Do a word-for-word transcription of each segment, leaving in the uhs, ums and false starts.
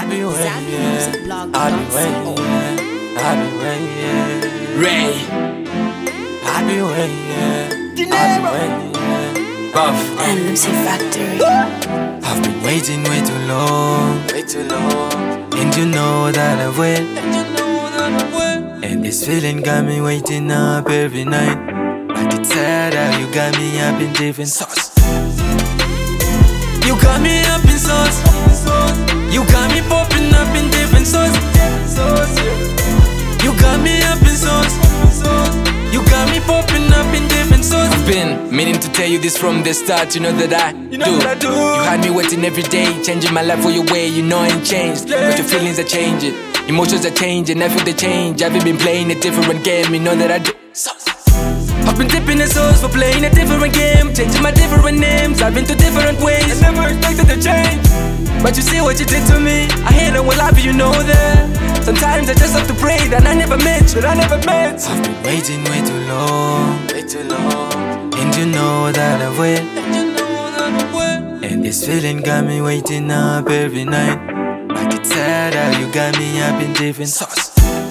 I've been waiting, I've been waiting, I've been waiting. Ray, I've been waiting, I've been waiting. Buff, and Lucy Factory. I've been waiting way too long, way too long. And you know that I've waited, and you know that I've waited. And this feeling got me waiting up every night. But it's sad how you got me up in different sauce. You got me up in sauce. You got me popping up in different sauce. You got me up in sauce. You got me popping up in different sauce. I've been meaning to tell you this from the start. You know that I You know do. that I do. You had me waiting every day, changing my life for your way. You know I ain't changed, but your feelings are changing. Emotions are changing, I feel the change. I've been playing a different game. You know that I do. I've been dipping the sauce for playing a different game, changing my different names. I've been to different ways. I never expected to change, But you see what you did to me. I hate and will love you, you know that. Sometimes I just have to pray that I never met you, that I never met. I've been waiting way too long, way too long. And you know that I've waited, and you know that I've waited. And this feeling got me waiting up every night. But it's sad how you got me up in different sauce.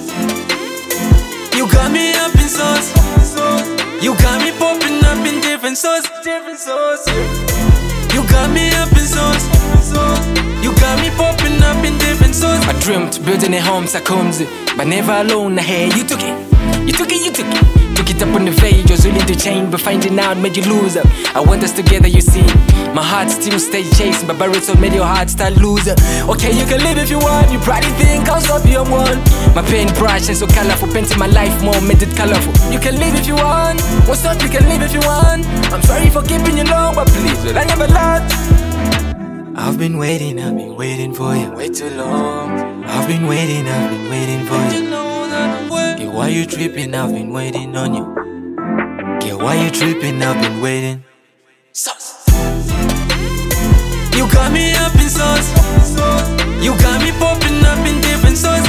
You got me up in sauce. You got me popping up in different sauce, different sauce. You got me up in sauce. You got me popping up in different sauce. I dreamt building a home, Sakomzi, but never alone. I had you took it, you took it, you took it. Took it up on the way, was willing to change, but finding out made you lose up. I want us together, you see. My heart still stay chasing, but Barreto made your heart start loser. Okay, you can live if you want. You probably think I'll stop you, I'm one. My paintbrush and so colorful, painting my life more, made it colorful. You can live if you want. What's up? You can live if you want. I'm sorry for keeping you long, but please, will I never love. I've been waiting, I've been waiting for you way too long. I've been waiting, I've been waiting for you. Yeah, why you tripping? I've been waiting on you. Yeah, why you tripping? I've been waiting. Sauce. You got me up in sauce. You got me popping up in different sauce.